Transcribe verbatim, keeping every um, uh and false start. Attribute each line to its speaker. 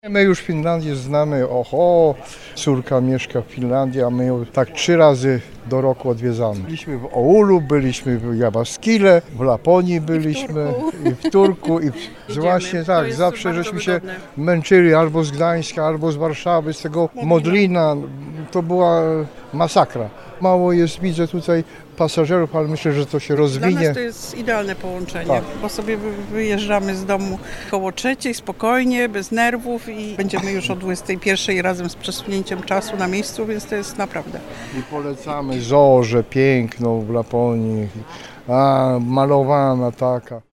Speaker 1: My już Finlandię znamy, oho, córka mieszka w Finlandii, a my ją tak trzy razy do roku odwiedzamy. Byliśmy w Oulu, byliśmy w Javaskile, w Laponii byliśmy, i w Turku, i, w... i właśnie tak, zawsze żeśmy się męczyli albo z Gdańska, albo z Warszawy, z tego Modlina, to była masakra. Mało jest, widzę tutaj pasażerów, ale myślę, że to się rozwinie.
Speaker 2: Dla nas to jest idealne połączenie,
Speaker 1: tak.
Speaker 2: Bo sobie wyjeżdżamy z domu koło trzeciej, spokojnie, bez nerwów i będziemy już o dwudziestej pierwszej razem z przesunięciem czasu na miejscu, więc to jest naprawdę.
Speaker 1: I polecamy zorzę piękną w Laponii, a malowana taka.